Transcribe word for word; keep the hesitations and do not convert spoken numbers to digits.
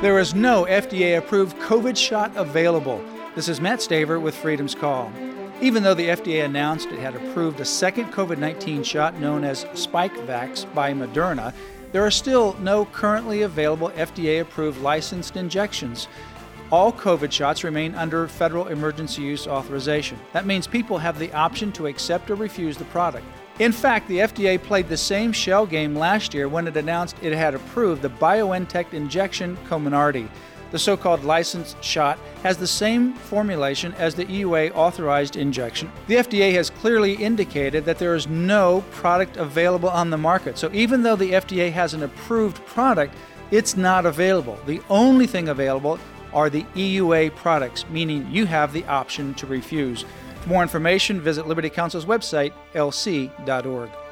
There is no F D A-approved COVID shot available. This is Matt Staver with Freedom's Call. Even though the F D A announced it had approved a second COVID nineteen shot known as Spikevax by Moderna, there are still no currently available F D A-approved licensed injections. All COVID shots remain under federal emergency use authorization. That means people have the option to accept or refuse the product. In fact, the F D A played the same shell game last year when it announced it had approved the BioNTech injection Comirnaty. The so-called licensed shot has the same formulation as the E U A-authorized injection. The F D A has clearly indicated that there is no product available on the market. So even though the F D A has an approved product, it's not available. The only thing available are the E U A products, meaning you have the option to refuse. For more information, visit Liberty Counsel's website, L C dot org.